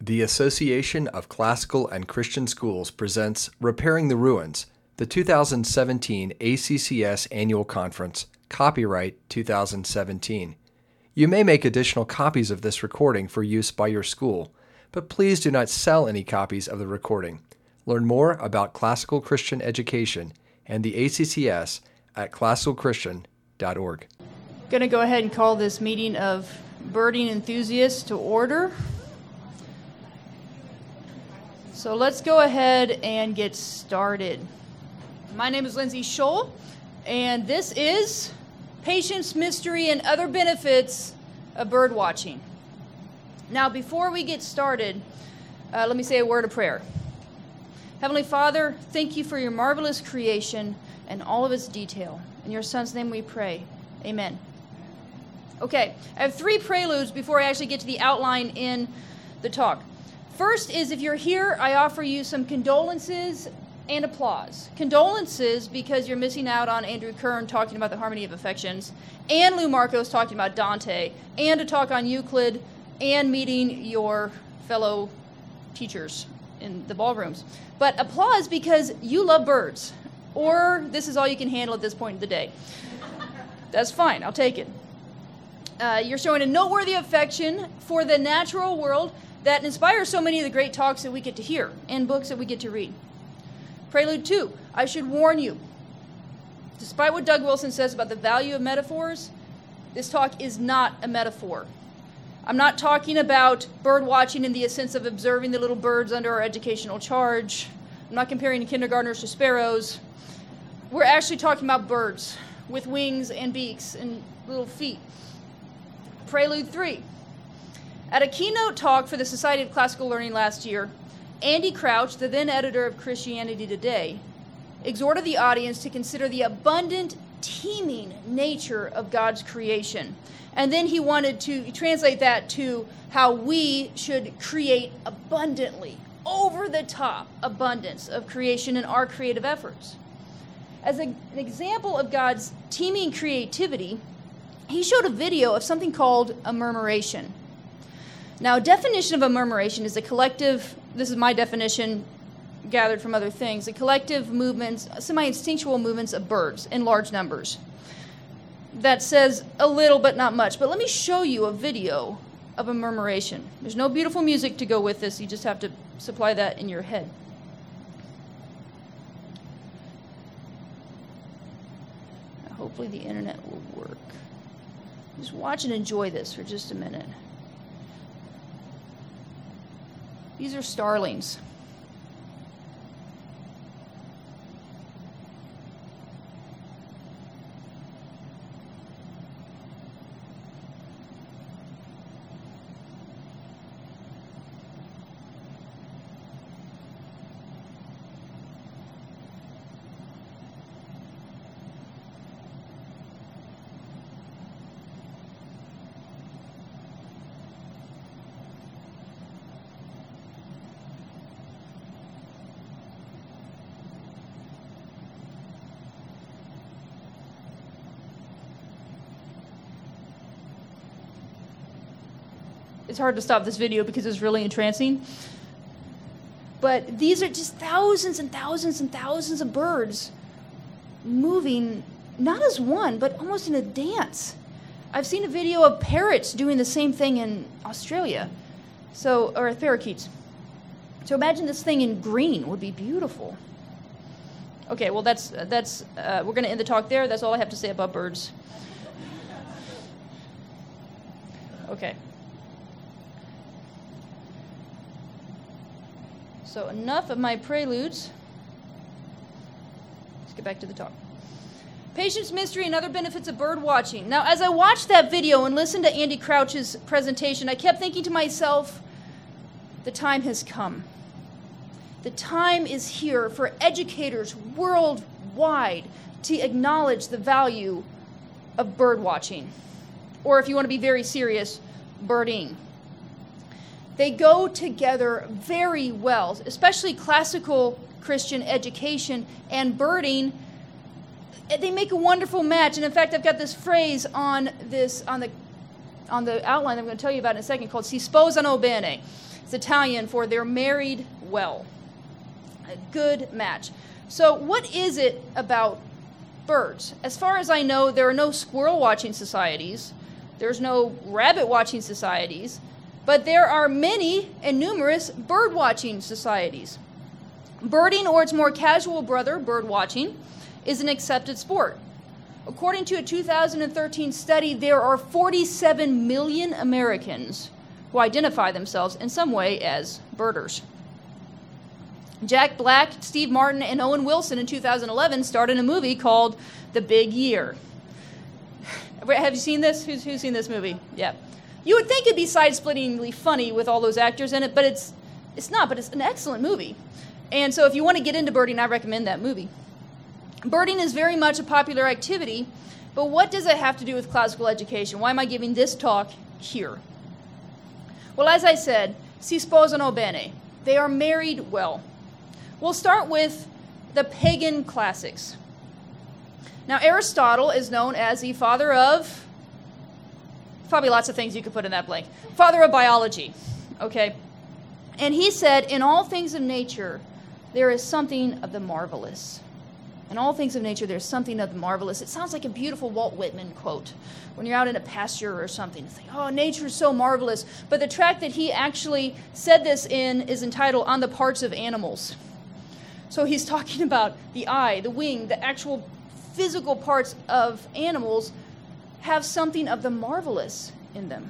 The Association of Classical and Christian Schools presents Repairing the Ruins, the 2017 ACCS Annual Conference, copyright 2017. You may make additional copies of this recording for use by your school, but please do not sell any copies of the recording. Learn more about classical Christian education and the ACCS at classicalchristian.org. I'm going to go ahead and call this meeting of birding enthusiasts to order. So let's go ahead and get started. My name is Lindsay Scholl, and this is Patience, Mystery, and Other Benefits of Bird Watching. Now, before we get started, let me say a word of prayer. Heavenly Father, thank you for your marvelous creation and all of its detail. In your Son's name we pray. Amen. Okay, I have 3 preludes before I actually get to the outline in the talk. First is, if you're here, I offer you some condolences and applause. Condolences because you're missing out on Andrew Kern talking about the harmony of affections, and Lou Marcos talking about Dante, and a talk on Euclid, and meeting your fellow teachers in the ballrooms. But applause because you love birds, or this is all you can handle at this point of the day. That's fine, I'll take it. You're showing a noteworthy affection for the natural world that inspires so many of the great talks that we get to hear and books that we get to read. Prelude 2, I should warn you, despite what Doug Wilson says about the value of metaphors, this talk is not a metaphor. I'm not talking about bird watching in the sense of observing the little birds under our educational charge. I'm not comparing kindergartners to sparrows. We're actually talking about birds with wings and beaks and little feet. Prelude 3. At a keynote talk for the Society of Classical Learning last year, Andy Crouch, the then editor of Christianity Today, exhorted the audience to consider the abundant, teeming nature of God's creation. And then he wanted to translate that to how we should create abundantly, over-the-top abundance of creation in our creative efforts. As an example of God's teeming creativity, he showed a video of something called a murmuration. Now, a definition of a murmuration is a collective, this is my definition gathered from other things, a collective movements, semi-instinctual movements of birds in large numbers. That says a little but not much. But let me show you a video of a murmuration. There's no beautiful music to go with this. You just have to supply that in your head. Hopefully the internet will work. Just watch and enjoy this for just a minute. These are starlings. It's hard to stop this video because it's really entrancing. But these are just thousands and thousands and thousands of birds moving, not as one, but almost in a dance. I've seen a video of parrots doing the same thing in Australia, or parakeets. So imagine this thing in green would be beautiful. Okay, well that's we're going to end the talk there. That's all I have to say about birds. Okay. So enough of my preludes. Let's get back to the talk. Patience, Mystery, and Other Benefits of Bird Watching. Now, as I watched that video and listened to Andy Crouch's presentation, I kept thinking to myself, the time has come. The time is here for educators worldwide to acknowledge the value of bird watching. Or if you want to be very serious, birding. They go together very well, especially classical Christian education and birding. They make a wonderful match. And in fact, I've got this phrase on the outline I'm going to tell you about in a second called si sposano bene. It's Italian for they're married well. A good match. So what is it about birds? As far as I know, there are no squirrel watching societies. There's no rabbit watching societies. But there are many and numerous bird watching societies. Birding, or its more casual brother, bird watching, is an accepted sport. According to a 2013 study, there are 47 million Americans who identify themselves in some way as birders. Jack Black, Steve Martin, and Owen Wilson in 2011 starred in a movie called The Big Year. Have you seen this? Who's seen this movie? Yeah. You would think it'd be side-splittingly funny with all those actors in it, but it's not, but it's an excellent movie. And so if you want to get into birding, I recommend that movie. Birding is very much a popular activity, but what does it have to do with classical education? Why am I giving this talk here? Well, as I said, si sposano bene. They are married well. We'll start with the pagan classics. Now, Aristotle is known as the father of, probably lots of things you could put in that blank, father of biology, okay? And he said, in all things of nature, there is something of the marvelous. In all things of nature, there's something of the marvelous. It sounds like a beautiful Walt Whitman quote. When you're out in a pasture or something, it's like, oh, nature is so marvelous. But the tract that he actually said this in is entitled On the Parts of Animals. So he's talking about the eye, the wing, the actual physical parts of animals have something of the marvelous in them.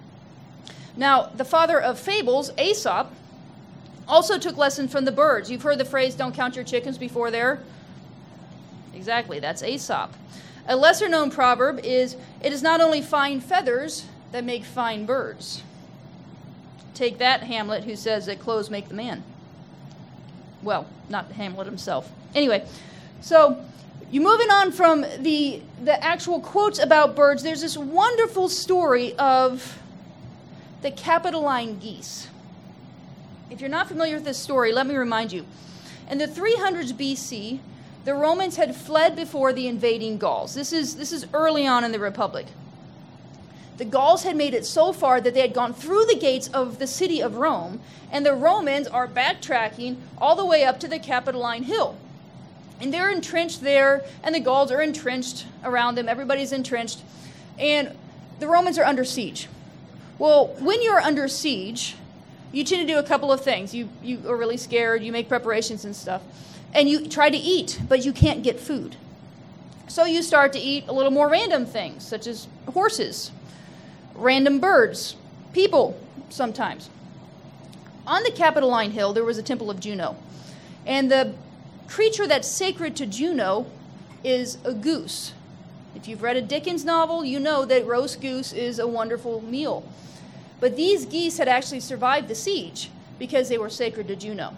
Now, the father of fables, Aesop, also took lessons from the birds. You've heard the phrase, don't count your chickens before they're... Exactly, that's Aesop. A lesser-known proverb is, it is not only fine feathers that make fine birds. Take that, Hamlet, who says that clothes make the man. Well, not Hamlet himself. Anyway, so you're moving on from the actual quotes about birds. There's this wonderful story of the Capitoline geese. If you're not familiar with this story, let me remind you. In the 300s BC, the Romans had fled before the invading Gauls. This is early on in the Republic. The Gauls had made it so far that they had gone through the gates of the city of Rome, and the Romans are backtracking all the way up to the Capitoline Hill. And they're entrenched there, and the Gauls are entrenched around them. Everybody's entrenched. And the Romans are under siege. Well, when you're under siege, you tend to do a couple of things. You are really scared, you make preparations and stuff, and you try to eat, but you can't get food. So you start to eat a little more random things, such as horses, random birds, people sometimes. On the Capitoline Hill, there was a temple of Juno. And the creature that's sacred to Juno is a goose. If you've read a Dickens novel, you know that roast goose is a wonderful meal. But these geese had actually survived the siege because they were sacred to Juno.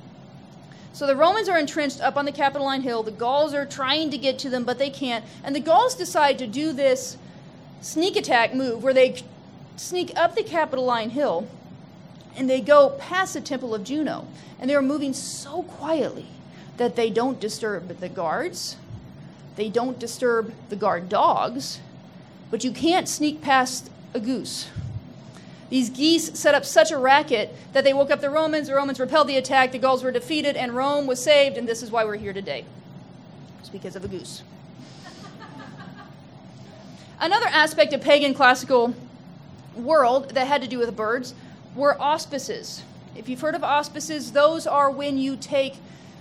So the Romans are entrenched up on the Capitoline Hill. The Gauls are trying to get to them, but they can't. And the Gauls decide to do this sneak attack move where they sneak up the Capitoline Hill and they go past the temple of Juno. And they're moving so quietly that they don't disturb the guards. They don't disturb the guard dogs. But you can't sneak past a goose. These geese set up such a racket that they woke up the Romans repelled the attack, the Gauls were defeated, and Rome was saved, and this is why we're here today. It's because of a goose. Another aspect of pagan classical world that had to do with birds were auspices. If you've heard of auspices, those are when you take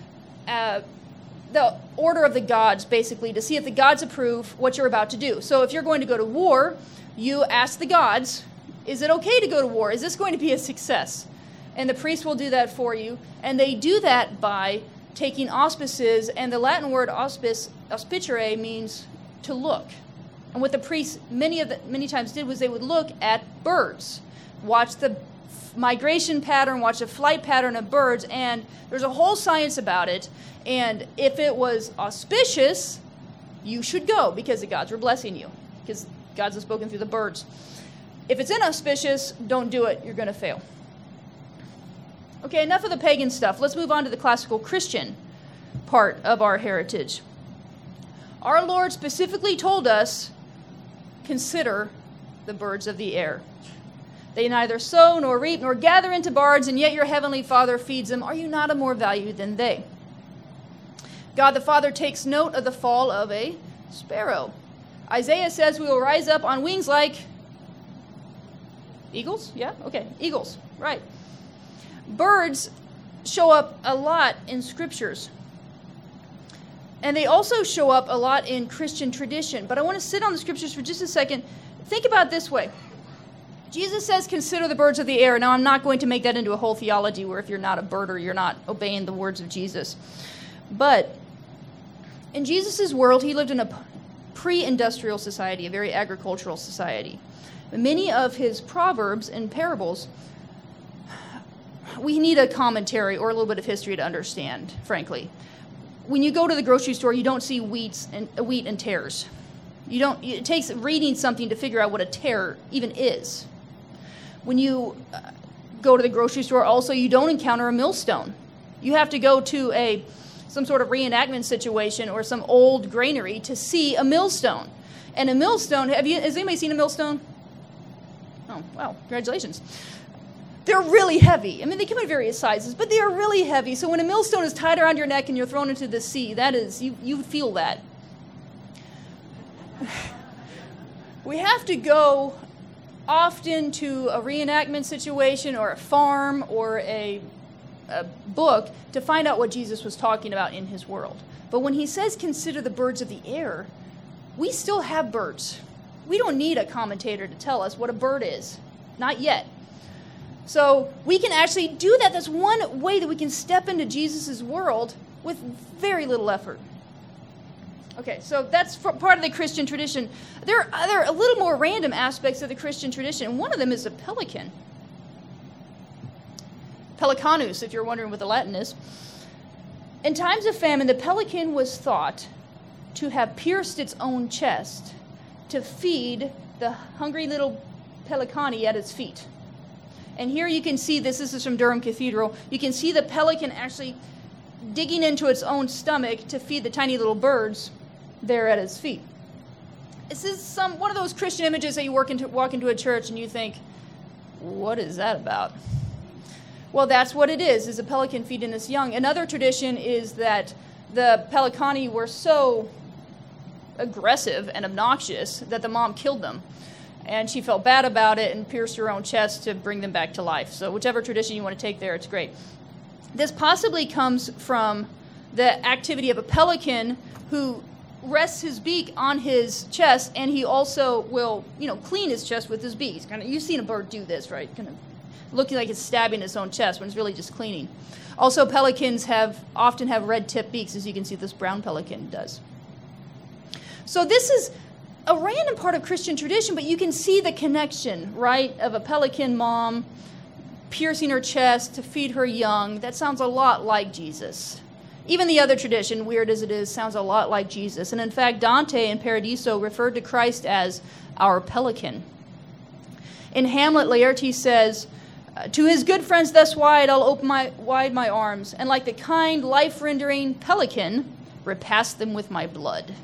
the order of the gods, basically, to see if the gods approve what you're about to do. So if you're going to go to war, you ask the gods, is it okay to go to war? Is this going to be a success? And the priest will do that for you. And they do that by taking auspices, and the Latin word auspicere means to look. And what the priests many times did was they would look at birds, watch the migration pattern, watch the flight pattern of birds, and there's a whole science about it. And if it was auspicious, you should go because the gods were blessing you, because gods have spoken through the birds. If it's inauspicious, don't do it. You're going to fail. Okay, enough of the pagan stuff. Let's move on to the classical Christian part of our heritage. Our Lord specifically told us, consider the birds of the air. They neither sow nor reap nor gather into barns, and yet your heavenly Father feeds them. Are you not of more value than they? God the Father takes note of the fall of a sparrow. Isaiah says we will rise up on wings like eagles? Yeah? Okay, eagles. Right. Birds show up a lot in scriptures. And they also show up a lot in Christian tradition. But I want to sit on the scriptures for just a second. Think about it this way. Jesus says, consider the birds of the air. Now, I'm not going to make that into a whole theology where if you're not a birder, you're not obeying the words of Jesus. But in Jesus' world, he lived in a pre-industrial society, a very agricultural society. Many of his proverbs and parables, we need a commentary or a little bit of history to understand, frankly. When you go to the grocery store, you don't see wheat and tares. It takes reading something to figure out what a tare even is. When you go to the grocery store, also, you don't encounter a millstone. You have to go to some sort of reenactment situation or some old granary to see a millstone. And a millstone, has anybody seen a millstone? Oh, wow, congratulations. They're really heavy. I mean, they come in various sizes, but they are really heavy. So when a millstone is tied around your neck and you're thrown into the sea, that is, you feel that. We have to go often to a reenactment situation or a farm or a book to find out what Jesus was talking about in his world. But when he says, consider the birds of the air, we still have birds. We don't need a commentator to tell us what a bird is. Not yet. So we can actually do that. That's one way that we can step into Jesus' world with very little effort. Okay, so that's part of the Christian tradition. There are other, a little more random aspects of the Christian tradition. One of them is a pelican. Pelicanus, if you're wondering what the Latin is. In times of famine, the pelican was thought to have pierced its own chest to feed the hungry little pelicani at its feet. And here you can see, this is from Durham Cathedral, you can see the pelican actually digging into its own stomach to feed the tiny little birds there at its feet. This is one of those Christian images that you walk into a church and you think, what is that about? Well, that's what it is a pelican feeding its young. Another tradition is that the pelicani were so aggressive and obnoxious that the mom killed them. And she felt bad about it and pierced her own chest to bring them back to life. So whichever tradition you want to take there, it's great. This possibly comes from the activity of a pelican who rests his beak on his chest, and he also will, clean his chest with his beak. You've seen a bird do this, right? Kind of looking like it's stabbing its own chest when it's really just cleaning. Also, pelicans often have red-tipped beaks, as you can see this brown pelican does. So this is a random part of Christian tradition, but you can see the connection, right, of a pelican mom piercing her chest to feed her young. That sounds a lot like Jesus. Even the other tradition, weird as it is, sounds a lot like Jesus. And in fact, Dante in Paradiso referred to Christ as our pelican. In Hamlet, Laertes says, to his good friends thus wide, I'll open wide my arms, and like the kind, life-rendering pelican, repass them with my blood.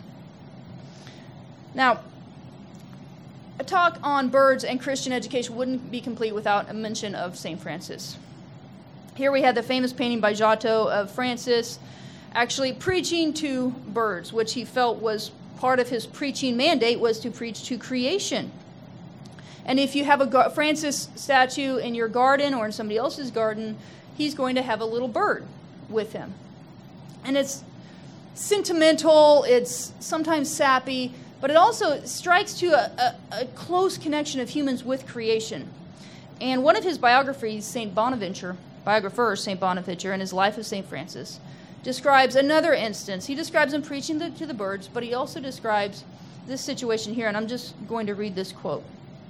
Now, a talk on birds and Christian education wouldn't be complete without a mention of St. Francis. Here we have the famous painting by Giotto of Francis actually preaching to birds, which he felt was part of his preaching mandate, was to preach to creation. And if you have a Francis statue in your garden or in somebody else's garden, he's going to have a little bird with him. And it's sentimental, it's sometimes sappy, but it also strikes to a close connection of humans with creation. And one of his biographers, St. Bonaventure, in his Life of St. Francis, describes another instance. He describes him preaching to the birds, but he also describes this situation here, and I'm just going to read this quote.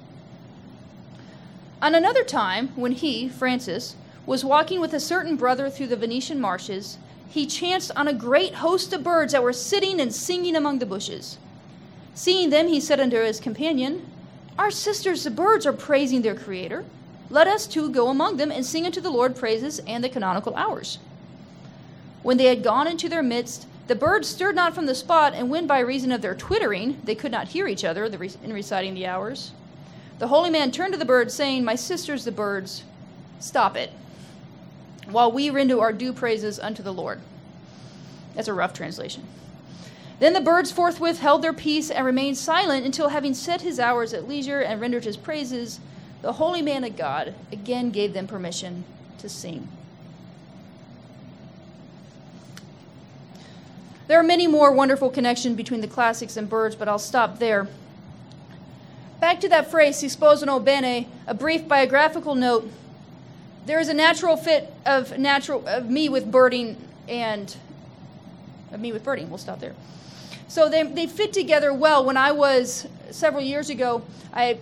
On another time, when he, Francis, was walking with a certain brother through the Venetian marshes, he chanced on a great host of birds that were sitting and singing among the bushes. Seeing them, he said unto his companion, Our sisters the birds are praising their Creator. Let us too go among them and sing unto the Lord praises and the canonical hours. When they had gone into their midst, the birds stirred not from the spot, and when by reason of their twittering they could not hear each other in reciting the hours, The holy man turned to the birds, saying, "My sisters, the birds, stop it, while we render our due praises unto the Lord." That's a rough translation. Then the birds forthwith held their peace and remained silent until, having set his hours at leisure and rendered his praises, the holy man of God again gave them permission to sing. There are many more wonderful connections between the classics and birds, but I'll stop there. Back to that phrase, si sposano bene, a brief biographical note. There is a natural fit of me with birding and of me with birding. We'll stop there. So they fit together well. When I was, several years ago, I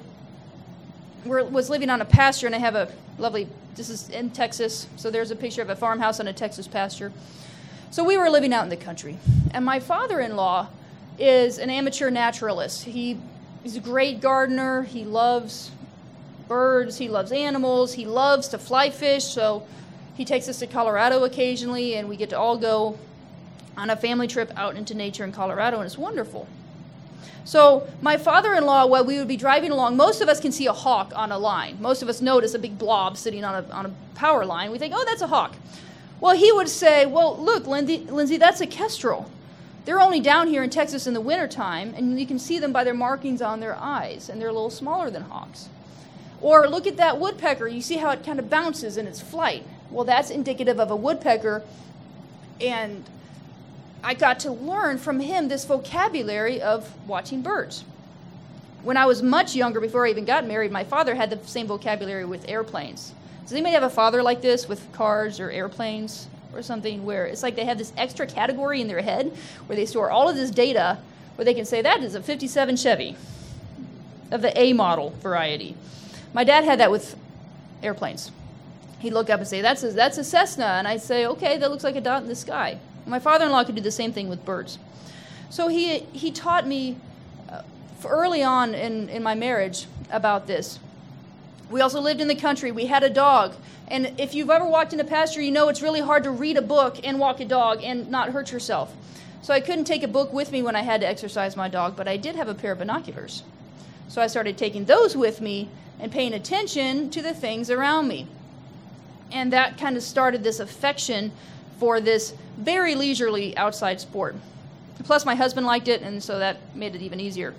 was living on a pasture, and I have a lovely, this is in Texas, so there's a picture of a farmhouse on a Texas pasture. So we were living out in the country, and my father-in-law is an amateur naturalist. He's a great gardener. He loves birds. He loves animals. He loves to fly fish, so he takes us to Colorado occasionally, and we get to all go on a family trip out into nature in Colorado, and it's wonderful. So my father-in-law, while we would be driving along, most of us can see a hawk on a line. Most of us notice a big blob sitting on a power line. We think, oh, that's a hawk. Well, he would say, well, look, Lindsay, that's a kestrel. They're only down here in Texas in the wintertime, and you can see them by their markings on their eyes, and they're a little smaller than hawks. Or look at that woodpecker. You see how it kind of bounces in its flight. Well, that's indicative of a woodpecker, and I got to learn from him this vocabulary of watching birds. When I was much younger, before I even got married, my father had the same vocabulary with airplanes. Does anybody have a father like this with cars or airplanes or something, where it's like they have this extra category in their head where they store all of this data where they can say that is a 57 Chevy of the A model variety? My dad had that with airplanes. He'd look up and say, that's a Cessna. And I'd say, okay, that looks like a dot in the sky. My father-in-law could do the same thing with birds. So he taught me early on in my marriage about this. We also lived in the country. We had a dog. And if you've ever walked in a pasture, you know it's really hard to read a book and walk a dog and not hurt yourself. So I couldn't take a book with me when I had to exercise my dog, but I did have a pair of binoculars. So I started taking those with me and paying attention to the things around me. And that kind of started this affection for this very leisurely outside sport. Plus, my husband liked it, and so that made it even easier.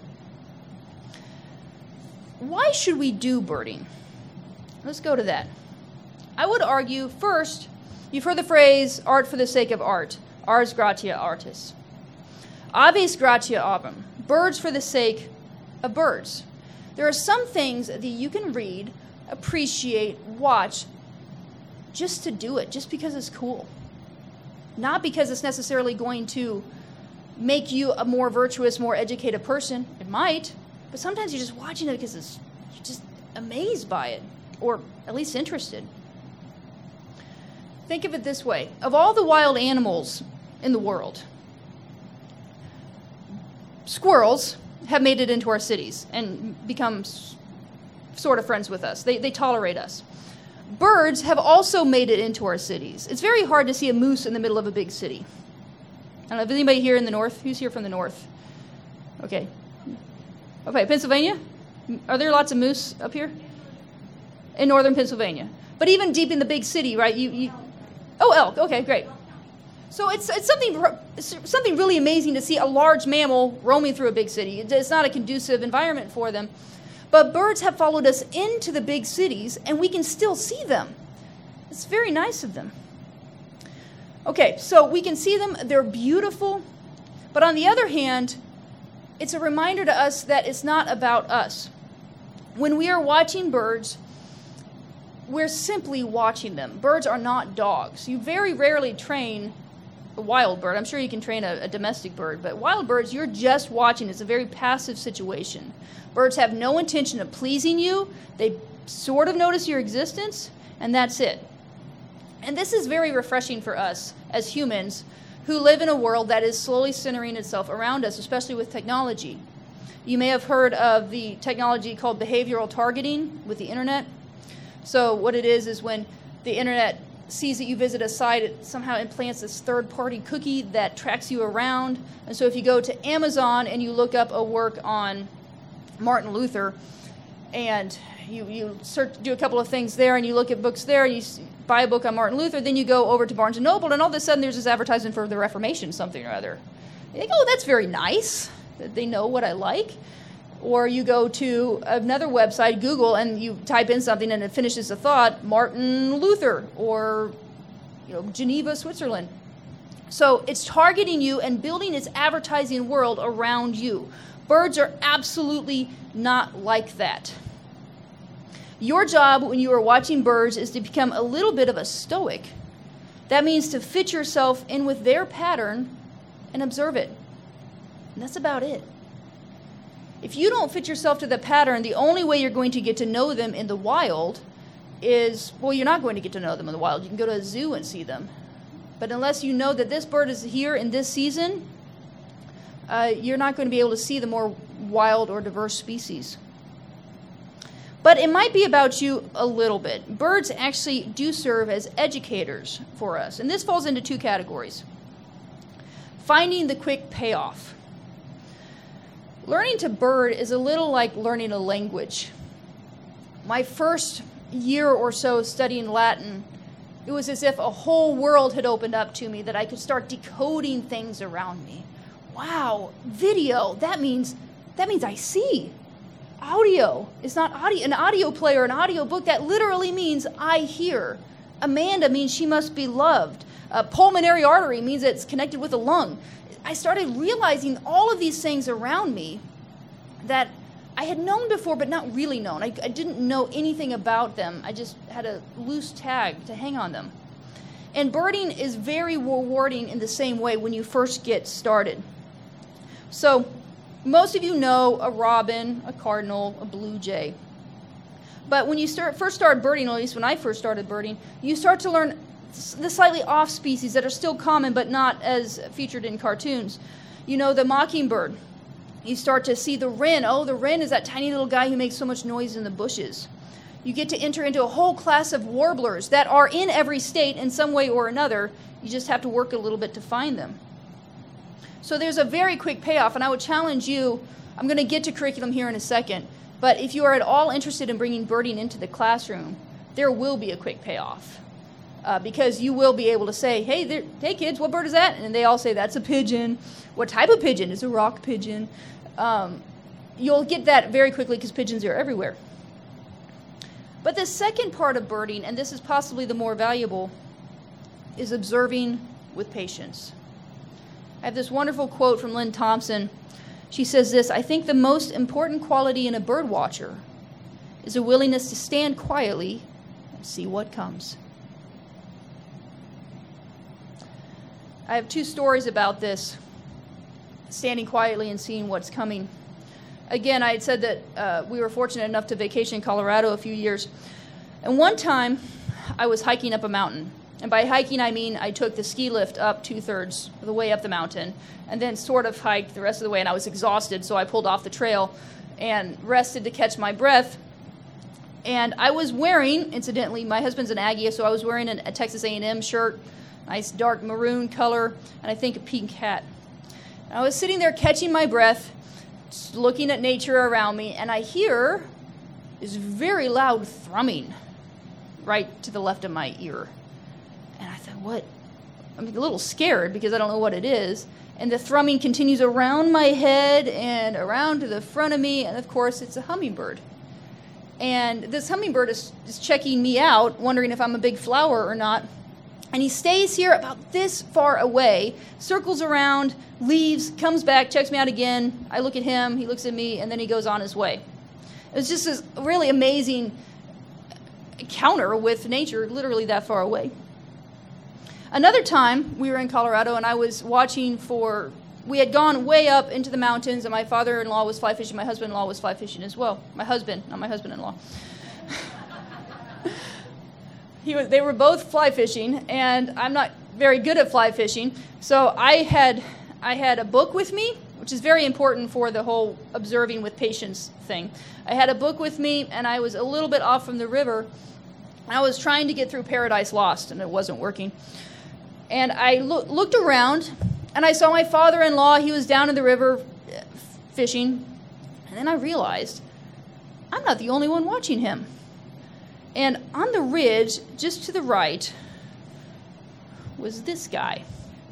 Why should we do birding? Let's go to that. I would argue, first, you've heard the phrase, art for the sake of art, ars gratia artis. Aves gratia aubum, birds for the sake of birds. There are some things that you can read, appreciate, watch, just to do it, just because it's cool. Not because it's necessarily going to make you a more virtuous, more educated person. It might, but sometimes you're just watching it because you're just amazed by it, or at least interested. Think of it this way. Of all the wild animals in the world, squirrels have made it into our cities and become sort of friends with us. They tolerate us. Birds have also made it into our cities. It's very hard to see a moose in the middle of a big city. I don't know if anybody here in the north. Who's here from the north? Okay. Okay, Pennsylvania? Are there lots of moose up here? In northern Pennsylvania. But even deep in the big city, right? Oh, elk. Okay, great. So it's something really amazing to see a large mammal roaming through a big city. It's not a conducive environment for them. But birds have followed us into the big cities, and we can still see them. It's very nice of them. Okay, so we can see them. They're beautiful. But on the other hand, it's a reminder to us that it's not about us. When we are watching birds, we're simply watching them. Birds are not dogs. You very rarely train a wild bird. I'm sure you can train a domestic bird, but wild birds, you're just watching. It's a very passive situation. Birds have no intention of pleasing you. They sort of notice your existence, and that's it. And this is very refreshing for us as humans who live in a world that is slowly centering itself around us, especially with technology. You may have heard of the technology called behavioral targeting with the internet. So what it is when the internet sees that you visit a site, it somehow implants this third-party cookie that tracks you around. And so if you go to Amazon and you look up a work on Martin Luther, and you do a couple of things there, and you look at books there, and you buy a book on Martin Luther, then you go over to Barnes & Noble, and all of a sudden there's this advertisement for the Reformation, something or other. You think, oh, that's very nice, that they know what I like. Or you go to another website, Google, and you type in something, and it finishes the thought, Martin Luther, or Geneva, Switzerland. So it's targeting you and building its advertising world around you. Birds are absolutely not like that. Your job when you are watching birds is to become a little bit of a stoic. That means to fit yourself in with their pattern and observe it. And that's about it. If you don't fit yourself to the pattern, the only way you're going to get to know them in the wild is, well, you're not going to get to know them in the wild. You can go to a zoo and see them. But unless you know that this bird is here in this season, you're not going to be able to see the more wild or diverse species. But it might be about you a little bit. Birds actually do serve as educators for us. And this falls into two categories. Finding the quick payoff. Learning to bird is a little like learning a language. My first year or so studying Latin, it was as if a whole world had opened up to me, that I could start decoding things around me. Wow, video, that means I see. Audio is not audio. An audio player, an audio book, that literally means I hear. Amanda means she must be loved. A pulmonary artery means it's connected with a lung. I started realizing all of these things around me that I had known before, but not really known. I didn't know anything about them. I just had a loose tag to hang on them. And birding is very rewarding in the same way when you first get started. So most of you know a robin, a cardinal, a blue jay. But when you first start birding, or at least when I first started birding, you start to learn the slightly off species that are still common but not as featured in cartoons. You know the mockingbird. You start to see the wren. Oh, the wren is that tiny little guy who makes so much noise in the bushes. You get to enter into a whole class of warblers that are in every state in some way or another. You just have to work a little bit to find them. So there's a very quick payoff, and I would challenge you, I'm going to get to curriculum here in a second, but if you are at all interested in bringing birding into the classroom, there will be a quick payoff. Because you will be able to say, hey kids, what bird is that? And they all say, that's a pigeon. What type of pigeon? It's a rock pigeon. You'll get that very quickly because pigeons are everywhere. But the second part of birding, and this is possibly the more valuable, is observing with patience. I have this wonderful quote from Lynn Thompson. She says this, I think the most important quality in a bird watcher is a willingness to stand quietly and see what comes. I have two stories about this, standing quietly and seeing what's coming. Again, I had said that we were fortunate enough to vacation in Colorado a few years. And one time, I was hiking up a mountain. And by hiking, I mean I took the ski lift up 2/3 of the way up the mountain and then sort of hiked the rest of the way. And I was exhausted, so I pulled off the trail and rested to catch my breath. And I was wearing, incidentally, my husband's an Aggie, so I was wearing a Texas A&M shirt, nice dark maroon color, and I think a pink hat. And I was sitting there catching my breath, just looking at nature around me, and I hear this very loud thrumming right to the left of my ear. And I thought, what? I'm a little scared because I don't know what it is. And the thrumming continues around my head and around to the front of me, and of course it's a hummingbird. And this hummingbird is checking me out, wondering if I'm a big flower or not. And he stays here about this far away, circles around, leaves, comes back, checks me out again. I look at him, he looks at me, and then he goes on his way. It was just this really amazing encounter with nature, literally that far away. Another time, we were in Colorado, and I was watching we had gone way up into the mountains, and my father-in-law was fly fishing, my husband-in-law was fly fishing as well. My husband, not my husband-in-law. They were both fly fishing, and I'm not very good at fly fishing, so I had a book with me, which is very important for the whole observing with patience thing. I had a book with me, and I was a little bit off from the river. I was trying to get through Paradise Lost, and it wasn't working. And I looked around, and I saw my father-in-law. He was down in the river fishing. And then I realized I'm not the only one watching him. And on the ridge, just to the right, was this guy.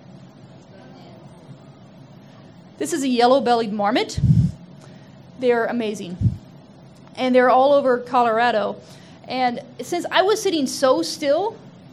This is a yellow-bellied marmot. They're amazing. And they're all over Colorado. And since I was sitting so still,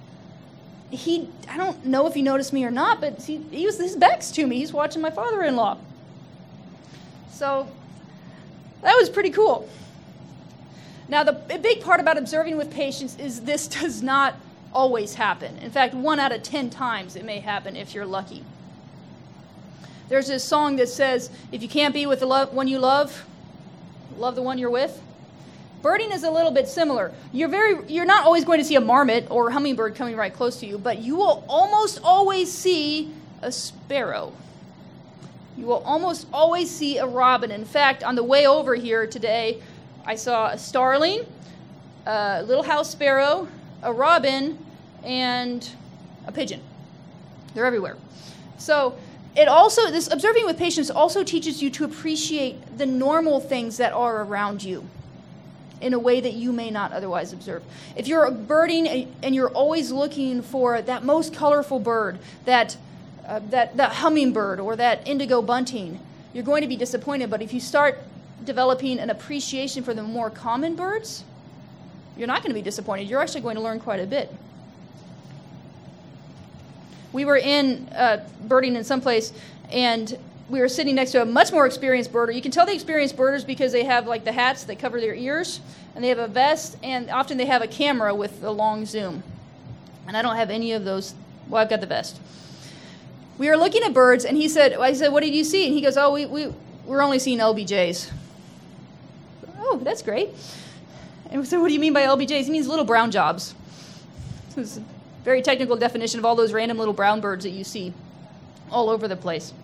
I don't know if he noticed me or not, but his back's to me. He's watching my father-in-law. So that was pretty cool. Now, the big part about observing with patience is this does not always happen. In fact, 1 out of 10 times it may happen if you're lucky. There's this song that says, if you can't be with the one you love the one you're with. Birding is a little bit similar. You're not always going to see a marmot or a hummingbird coming right close to you, but you will almost always see a sparrow. You will almost always see a robin. In fact, on the way over here today, I saw a starling, a little house sparrow, a robin, and a pigeon. They're everywhere. So this observing with patience also teaches you to appreciate the normal things that are around you in a way that you may not otherwise observe. If you're birding and you're always looking for that most colorful bird, that hummingbird or that indigo bunting, you're going to be disappointed. But if you start developing an appreciation for the more common birds, you're not going to be disappointed. You're actually going to learn quite a bit. We were in birding in some place, and we were sitting next to a much more experienced birder. You can tell the experienced birders because they have like the hats that cover their ears, and they have a vest, and often they have a camera with a long zoom. And I don't have any of those. Well, I've got the vest. We were looking at birds, and I said, what did you see? And he goes, we're only seeing LBJs. Oh, that's great. And we said, what do you mean by LBJs? He means little brown jobs. It's a very technical definition of all those random little brown birds that you see all over the place.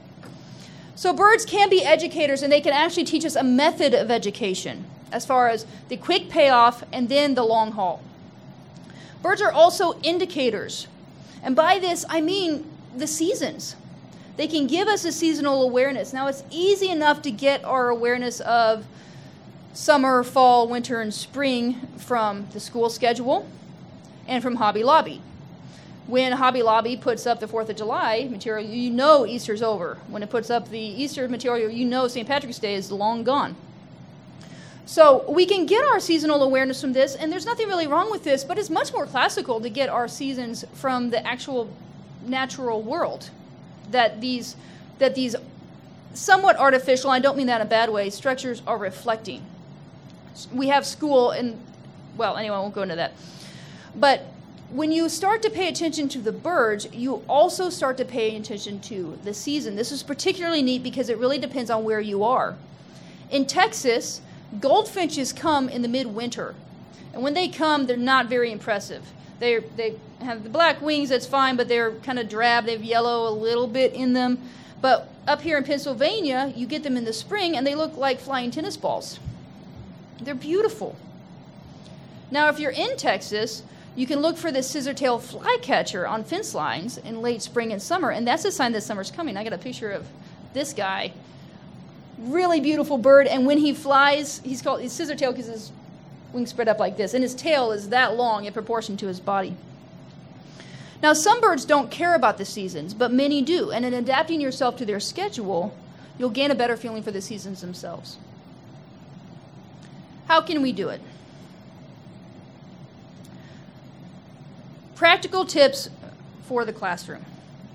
So birds can be educators, and they can actually teach us a method of education as far as the quick payoff and then the long haul. Birds are also indicators. And by this, I mean the seasons. They can give us a seasonal awareness. Now, it's easy enough to get our awareness of summer, fall, winter, and spring from the school schedule and from Hobby Lobby. When Hobby Lobby puts up the 4th of July material, you know Easter's over. When it puts up the Easter material, you know St. Patrick's Day is long gone. So we can get our seasonal awareness from this, and there's nothing really wrong with this, but it's much more classical to get our seasons from the actual natural world that these somewhat artificial, I don't mean that in a bad way, structures are reflecting. We have school and, well, anyway, I won't go into that. But when you start to pay attention to the birds, you also start to pay attention to the season. This is particularly neat because it really depends on where you are. In Texas, goldfinches come in the midwinter. And when they come, they're not very impressive. They have the black wings, that's fine, but they're kind of drab. They have yellow a little bit in them. But up here in Pennsylvania, you get them in the spring, and they look like flying tennis balls. They're beautiful. Now, if you're in Texas, you can look for the scissortail flycatcher on fence lines in late spring and summer, and that's a sign that summer's coming. I got a picture of this guy. Really beautiful bird, and when he flies, he's scissortail because his wings spread up like this, and his tail is that long in proportion to his body. Now, some birds don't care about the seasons, but many do, and in adapting yourself to their schedule, you'll gain a better feeling for the seasons themselves. How can we do it? Practical tips for the classroom.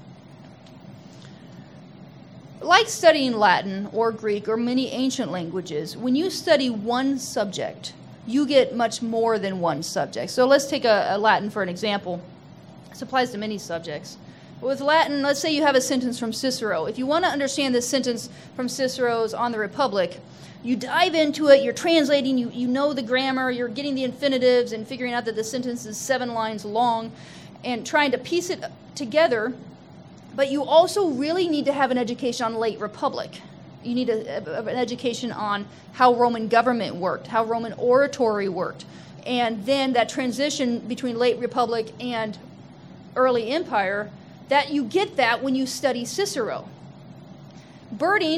Like studying Latin or Greek or many ancient languages, when you study one subject, you get much more than one subject. So let's take a Latin for an example. This applies to many subjects. But with Latin, let's say you have a sentence from Cicero. If you want to understand this sentence from Cicero's On the Republic, you dive into it, you're translating, you know the grammar, you're getting the infinitives and figuring out that the sentence is 7 lines long and trying to piece it together. But you also really need to have an education on late Republic. You need an education on how Roman government worked, how Roman oratory worked, and then that transition between late Republic and early Empire, that you get that when you study Cicero. Birding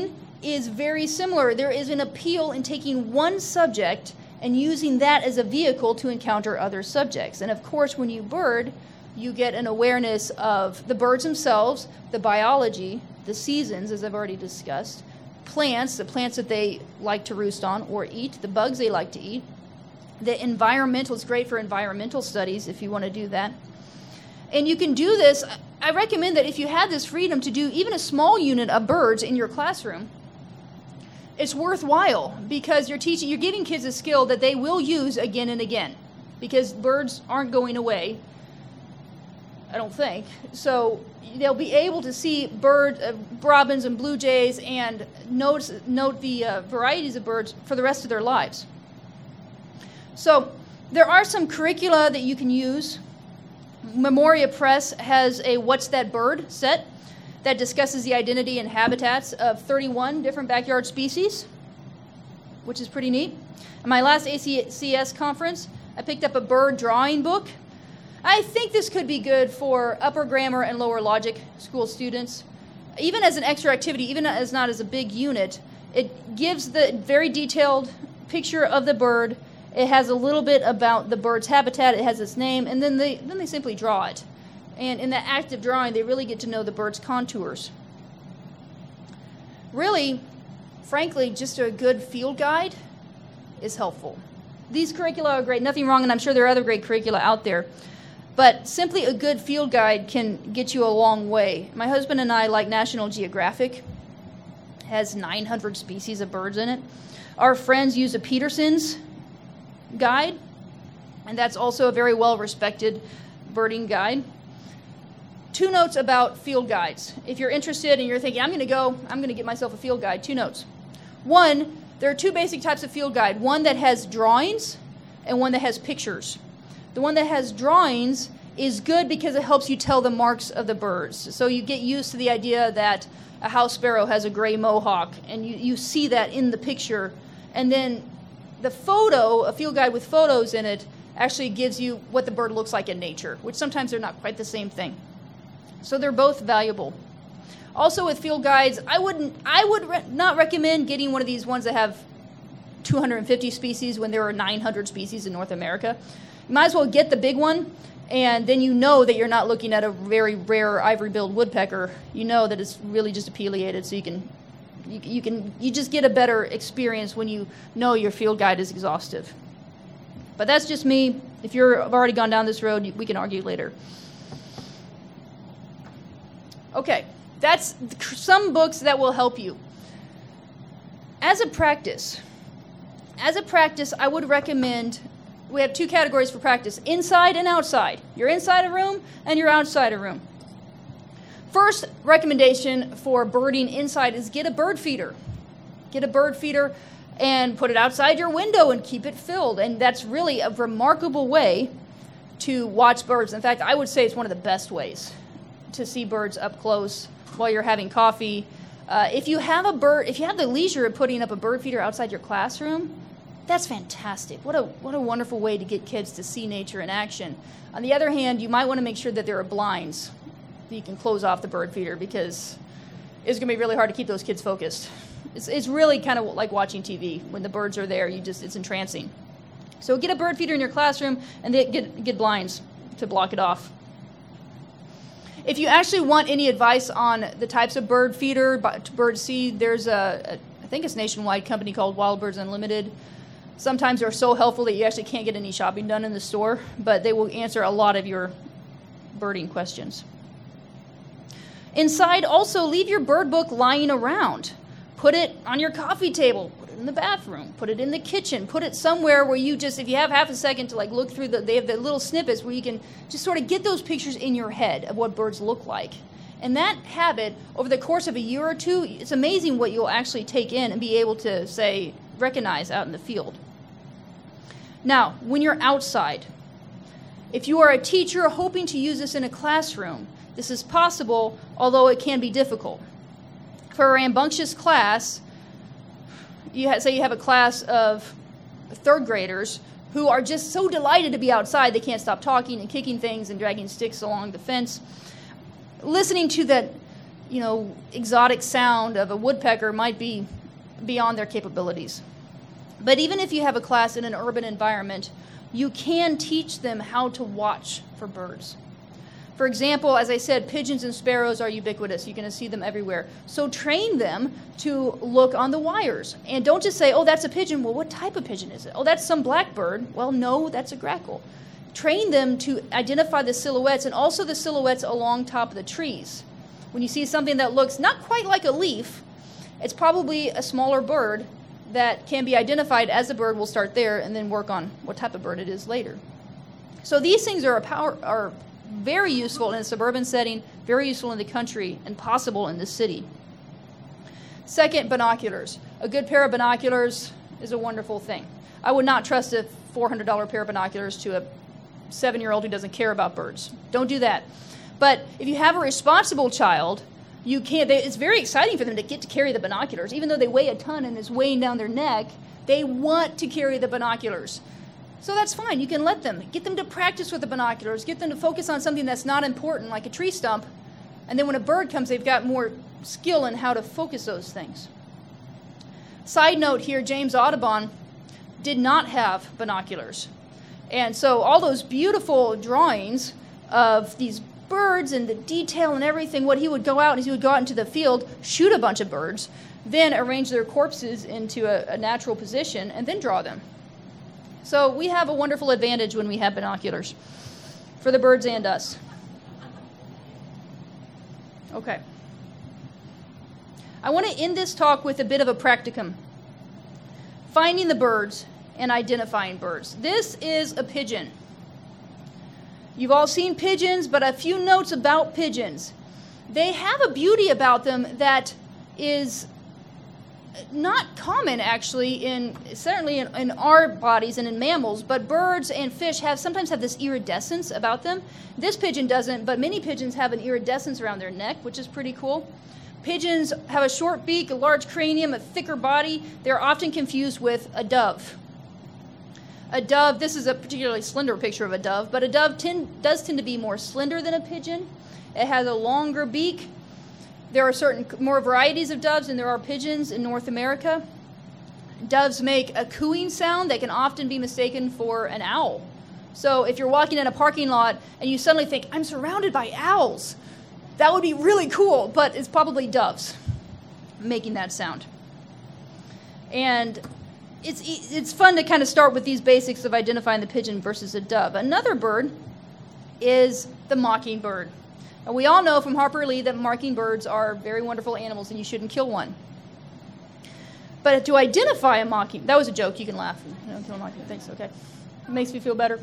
is very similar. There is an appeal in taking one subject and using that as a vehicle to encounter other subjects. And of course, when you bird, you get an awareness of the birds themselves, the biology, the seasons, as I've already discussed, plants, the plants that they like to roost on or eat, the bugs they like to eat. The environmental is great for environmental studies if you want to do that. And you can do this. I recommend that if you had this freedom to do even a small unit of birds in your classroom, it's worthwhile because you're giving kids a skill that they will use again and again because birds aren't going away, I don't think. So they'll be able to see robins and blue jays and note the varieties of birds for the rest of their lives. So there are some curricula that you can use. Memoria Press has a What's That Bird set that discusses the identity and habitats of 31 different backyard species, which is pretty neat. At my last ACCS conference, I picked up a bird drawing book. I think this could be good for upper grammar and lower logic school students. Even as an extra activity, even as not as a big unit, it gives the very detailed picture of the bird. It has a little bit about the bird's habitat, it has its name, and then they simply draw it. And in that active drawing, they really get to know the bird's contours. Really, frankly, just a good field guide is helpful. These curricula are great, nothing wrong, and I'm sure there are other great curricula out there. But simply a good field guide can get you a long way. My husband and I like National Geographic. It has 900 species of birds in it. Our friends use a Peterson's guide, and that's also a very well-respected birding guide. 2 notes about field guides. If you're interested and you're thinking, I'm going to get myself a field guide, 2 notes. 1, there are 2 basic types of field guide. One that has drawings and one that has pictures. The one that has drawings is good because it helps you tell the marks of the birds. So you get used to the idea that a house sparrow has a gray mohawk, and you see that in the picture. And then the photo, a field guide with photos in it, actually gives you what the bird looks like in nature, which sometimes they're not quite the same thing. So they're both valuable. Also with field guides, I would not recommend getting one of these ones that have 250 species when there are 900 species in North America. You might as well get the big one, and then you know that you're not looking at a very rare ivory-billed woodpecker. You know that it's really just a pileated, so you just get a better experience when you know your field guide is exhaustive. But that's just me. If you've already gone down this road, we can argue later. Okay, that's some books that will help you. As a practice, I would recommend, we have 2 categories for practice, inside and outside. You're inside a room and you're outside a room. First recommendation for birding inside is get a bird feeder. Get a bird feeder and put it outside your window and keep it filled. And that's really a remarkable way to watch birds. In fact, I would say it's one of the best ways to see birds up close while you're having coffee. If you have the leisure of putting up a bird feeder outside your classroom, that's fantastic. What a wonderful way to get kids to see nature in action. On the other hand, you might want to make sure that there are blinds that you can close off the bird feeder because it's going to be really hard to keep those kids focused. It's really kind of like watching TV. When the birds are there, it's entrancing. So get a bird feeder in your classroom and get blinds to block it off. If you actually want any advice on the types of bird feeder, bird seed, there's I think it's a nationwide company called Wild Birds Unlimited. Sometimes they're so helpful that you actually can't get any shopping done in the store, but they will answer a lot of your birding questions. Inside, also leave your bird book lying around. Put it on your coffee table, put it in the bathroom, put it in the kitchen, put it somewhere where you just, if you have half a second to look through they have the little snippets where you can just sort of get those pictures in your head of what birds look like. And that habit, over the course of a year or 2, it's amazing what you'll actually take in and be able to, recognize out in the field. Now, when you're outside, if you are a teacher hoping to use this in a classroom, this is possible, although it can be difficult. For a rambunctious class, say you have a class of 3rd graders who are just so delighted to be outside they can't stop talking and kicking things and dragging sticks along the fence. Listening to that, exotic sound of a woodpecker might be beyond their capabilities. But even if you have a class in an urban environment, you can teach them how to watch for birds. For example, as I said, pigeons and sparrows are ubiquitous. You're going to see them everywhere. So train them to look on the wires. And don't just say, oh, that's a pigeon. Well, what type of pigeon is it? Oh, that's some blackbird. Well, no, that's a grackle. Train them to identify the silhouettes and also the silhouettes along top of the trees. When you see something that looks not quite like a leaf, it's probably a smaller bird that can be identified as a bird. We'll start there and then work on what type of bird it is later. So these things are very useful in a suburban setting, very useful in the country, and possible in the city. Second, binoculars. A good pair of binoculars is a wonderful thing. I would not trust a $400 pair of binoculars to a 7-year-old who doesn't care about birds. Don't do that. But if you have a responsible child, it's very exciting for them to get to carry the binoculars. Even though they weigh a ton and it's weighing down their neck, they want to carry the binoculars. So that's fine. You can let them. Get them to practice with the binoculars. Get them to focus on something that's not important, like a tree stump. And then when a bird comes, they've got more skill in how to focus those things. Side note here, James Audubon did not have binoculars. And so all those beautiful drawings of these birds and the detail and everything, what he would go out into the field, shoot a bunch of birds, then arrange their corpses into a natural position, and then draw them. So we have a wonderful advantage when we have binoculars for the birds and us. Okay. I want to end this talk with a bit of a practicum. Finding the birds and identifying birds. This is a pigeon. You've all seen pigeons, but a few notes about pigeons. They have a beauty about them that is not common, actually, certainly in our bodies and in mammals, but birds and fish sometimes have this iridescence about them. This pigeon doesn't, but many pigeons have an iridescence around their neck, which is pretty cool. Pigeons have a short beak, a large cranium, a thicker body. They're often confused with a dove. A dove, this is a particularly slender picture of a dove, but a dove does tend to be more slender than a pigeon. It has a longer beak. There are more varieties of doves than there are pigeons in North America. Doves make a cooing sound that can often be mistaken for an owl. So if you're walking in a parking lot and you suddenly think, I'm surrounded by owls, that would be really cool, but it's probably doves making that sound. And it's fun to kind of start with these basics of identifying the pigeon versus a dove. Another bird is the mockingbird. And we all know from Harper Lee that mockingbirds are very wonderful animals and you shouldn't kill one. But to identify a mockingbird, that was a joke, you can laugh. Kill a mockingbird, thanks, okay. It makes me feel better.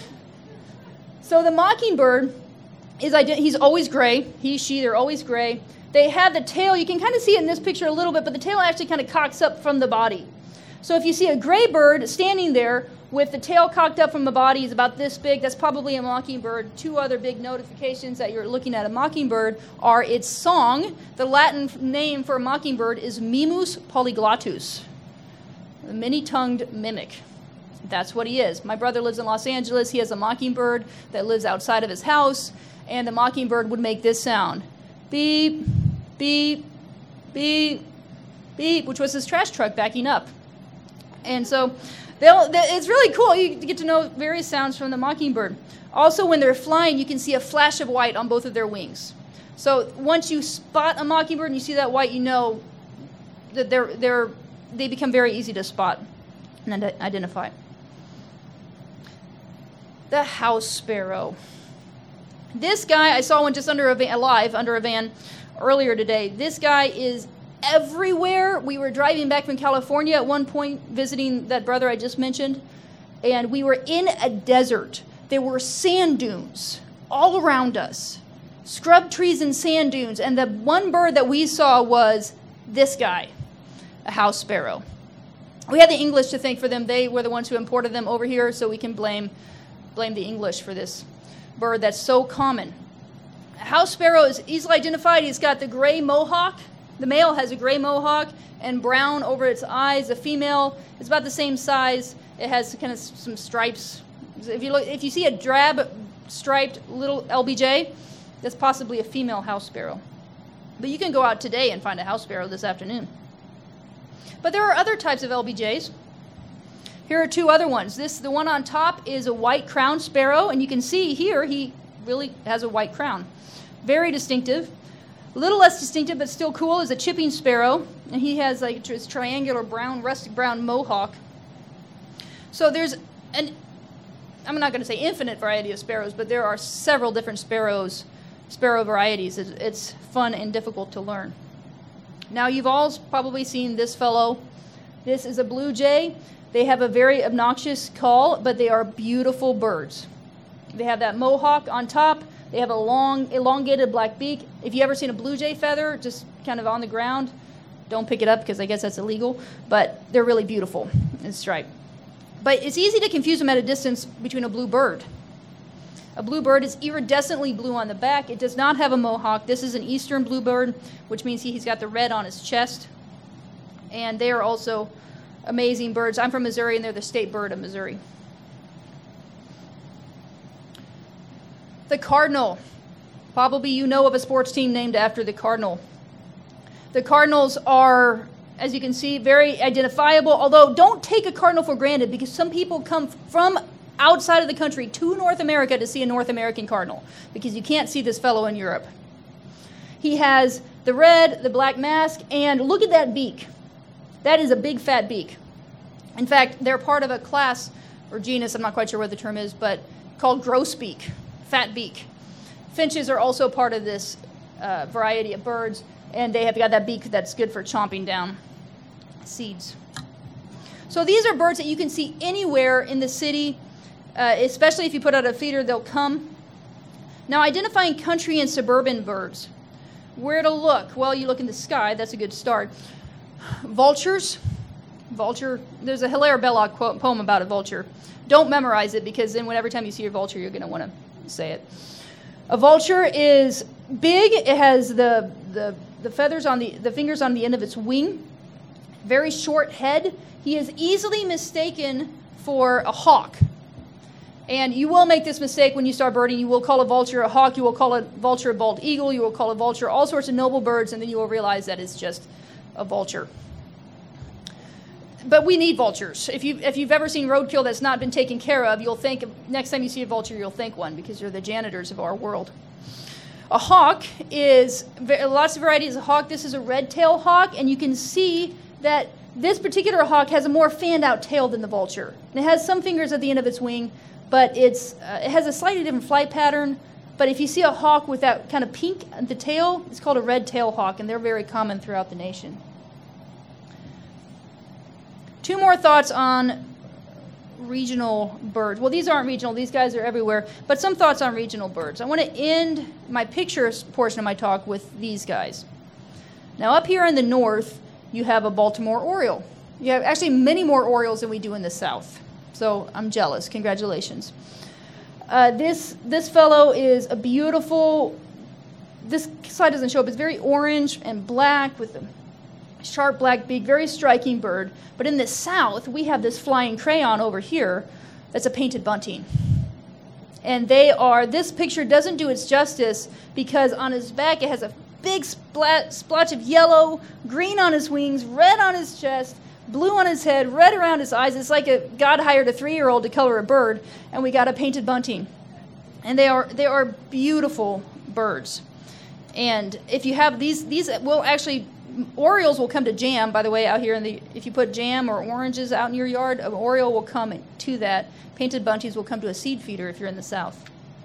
So the mockingbird, he's always gray. He, she, they're always gray. They have the tail, you can kind of see it in this picture a little bit, but the tail actually kind of cocks up from the body. So if you see a gray bird standing there with the tail cocked up from the body, is about this big, that's probably a mockingbird. Two other big notifications that you're looking at a mockingbird are its song. The Latin name for a mockingbird is Mimus polyglottus, a many-tongued mimic. That's what he is. My brother lives in Los Angeles. He has a mockingbird that lives outside of his house, and the mockingbird would make this sound. Beep, beep, beep, beep, which was his trash truck backing up. And so it's really cool. You get to know various sounds from the mockingbird. Also, when they're flying, you can see a flash of white on both of their wings. So once you spot a mockingbird and you see that white, you know that they become very easy to spot and identify. The house sparrow. This guy, I saw one just under a van earlier today. This guy is everywhere. We were driving back from California at one point, visiting that brother I just mentioned, and we were in a desert. There were sand dunes all around us, scrub trees and sand dunes, and the one bird that we saw was this guy, a house sparrow. We had the English to thank for them. They were the ones who imported them over here, so we can blame the English for this bird that's so common. A house sparrow is easily identified. He's got the gray mohawk. The male has a gray mohawk and brown over its eyes. The female is about the same size. It has kind of some stripes. If you see a drab striped little LBJ, that's possibly a female house sparrow. But you can go out today and find a house sparrow this afternoon. But there are other types of LBJs. Here are two other ones. The one on top is a white crowned sparrow, and you can see here he really has a white crown. Very distinctive. A little less distinctive, but still cool, is a chipping sparrow, and he has like this triangular brown, rustic brown mohawk. So there's I'm not going to say infinite variety of sparrows, but there are several different sparrow varieties. It's fun and difficult to learn. Now you've all probably seen this fellow. This is a blue jay. They have a very obnoxious call, but they are beautiful birds. They have that mohawk on top. They have a long, elongated black beak. If you ever seen a blue jay feather just kind of on the ground, don't pick it up because I guess that's illegal, but they're really beautiful in stripe. But it's easy to confuse them at a distance between a blue bird. A blue bird is iridescently blue on the back. It does not have a mohawk. This is an eastern bluebird, which means he's got the red on his chest. And they are also amazing birds. I'm from Missouri, and they're the state bird of Missouri. The cardinal. Probably you know of a sports team named after the cardinal. The cardinals are, as you can see, very identifiable, although don't take a cardinal for granted because some people come from outside of the country to North America to see a North American cardinal because you can't see this fellow in Europe. He has the red, the black mask, and look at that beak. That is a big fat beak. In fact, they're part of a class or genus, I'm not quite sure what the term is, but called grosbeak, fat beak. Finches are also part of this variety of birds, and they have got that beak that's good for chomping down seeds. So these are birds that you can see anywhere in the city, especially if you put out a feeder, they'll come. Now, identifying country and suburban birds. Where to look? Well, you look in the sky. That's a good start. Vultures. Vulture. There's a Hilaire Belloc poem about a vulture. Don't memorize it because then every time you see a vulture, you're going to want to say it. A vulture is big. It has the feathers on the fingers on the end of its wing. Very short head. He is easily mistaken for a hawk. And you will make this mistake when you start birding. You will call a vulture a hawk. You will call a vulture a bald eagle. You will call a vulture all sorts of noble birds, and then you will realize that it's just a vulture. But we need vultures. If you've ever seen roadkill that's not been taken care of, you'll think, next time you see a vulture, you'll think one, because they're the janitors of our world. A hawk is, lots of varieties of hawk. This is a red-tailed hawk, and you can see that this particular hawk has a more fanned-out tail than the vulture. And it has some fingers at the end of its wing, but it has a slightly different flight pattern. But if you see a hawk with that kind of pink at the tail, it's called a red-tailed hawk, and they're very common throughout the nation. Two more thoughts on regional birds. Well, these aren't regional. These guys are everywhere. But some thoughts on regional birds. I want to end my pictures portion of my talk with these guys. Now, up here in the north, you have a Baltimore Oriole. You have actually many more Orioles than we do in the south. So I'm jealous. Congratulations. This fellow is a beautiful, this slide doesn't show up, it's very orange and black with a sharp black beak, very striking bird. But in the south, we have this flying crayon over here that's a painted bunting. And this picture doesn't do its justice because on his back it has a big splotch of yellow, green on his wings, red on his chest, blue on his head, red around his eyes. It's like God hired a 3-year-old to color a bird, and we got a painted bunting. And they are beautiful birds. And if you have these will actually, orioles will come to jam, by the way, out here if you put jam or oranges out in your yard, an oriole will come to that. Painted buntings will come to a seed feeder if you're in the south.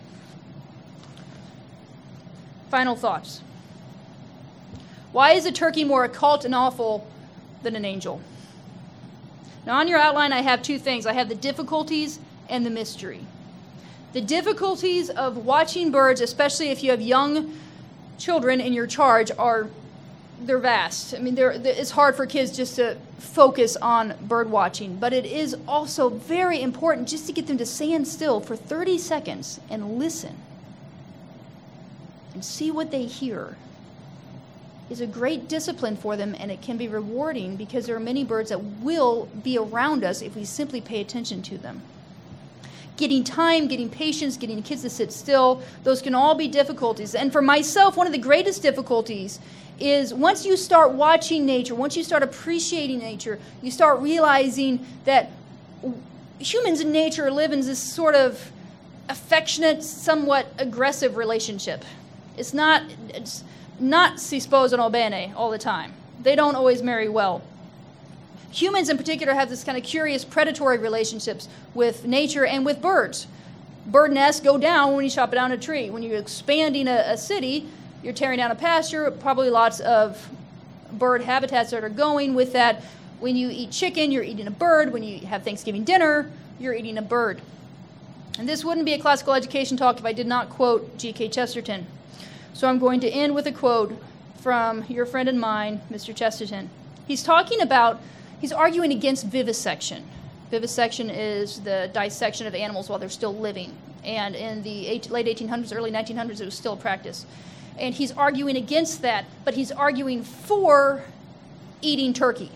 Final thoughts. Why is a turkey more occult and awful than an angel? Now, on your outline, I have two things. I have the difficulties and the mystery. The difficulties of watching birds, especially if you have young children in your charge, they're vast. I mean, it's hard for kids just to focus on bird watching, but it is also very important just to get them to stand still for 30 seconds and listen and see what they hear. Is a great discipline for them, and it can be rewarding because there are many birds that will be around us if we simply pay attention to them. getting time, getting patience, getting kids to sit still, those can all be difficulties. And for myself, one of the greatest difficulties is once you start watching nature, once you start appreciating nature, you start realizing that humans and nature live in this sort of affectionate, somewhat aggressive relationship. It's not si sposano bene all the time. They don't always marry well. Humans in particular have this kind of curious predatory relationships with nature and with birds. Bird nests go down when you chop down a tree. When you're expanding a city, you're tearing down a pasture, probably lots of bird habitats that are going with that. When you eat chicken, you're eating a bird. When you have Thanksgiving dinner, you're eating a bird. And this wouldn't be a classical education talk if I did not quote G.K. Chesterton. So I'm going to end with a quote from your friend and mine, Mr. Chesterton. He's arguing against vivisection. Vivisection is the dissection of animals while they're still living. And in the late 1800s, early 1900s, it was still a practice. And he's arguing against that, but he's arguing for eating turkey.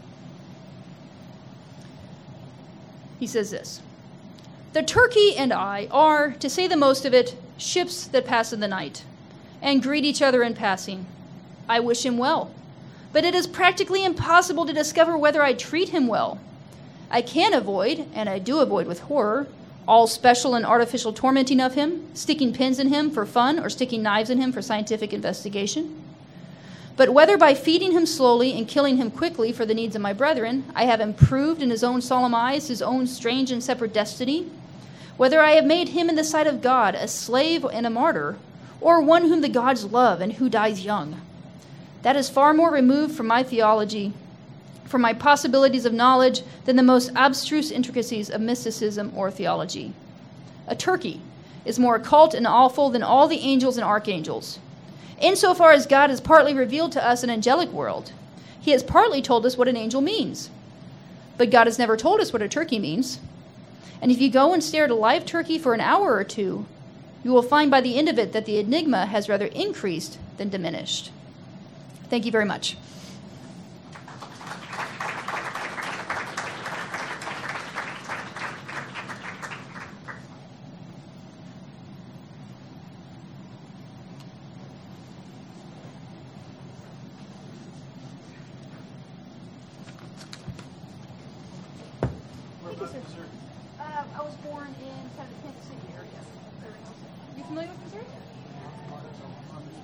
He says this: "The turkey and I are, to say the most of it, ships that pass in the night, and greet each other in passing. I wish him well, but it is practically impossible to discover whether I treat him well. I can avoid, and I do avoid with horror, all special and artificial tormenting of him, sticking pins in him for fun or sticking knives in him for scientific investigation. But whether by feeding him slowly and killing him quickly for the needs of my brethren, I have improved in his own solemn eyes his own strange and separate destiny, whether I have made him in the sight of God a slave and a martyr, or one whom the gods love and who dies young, that is far more removed from my theology, from my possibilities of knowledge, than the most abstruse intricacies of mysticism or theology. A turkey is more occult and awful than all the angels and archangels. Insofar as God has partly revealed to us an angelic world, he has partly told us what an angel means. But God has never told us what a turkey means. And if you go and stare at a live turkey for an hour or two, you will find by the end of it that the enigma has rather increased than diminished." Thank you very much. I was born in kind of the Kansas City area. You familiar with Missouri?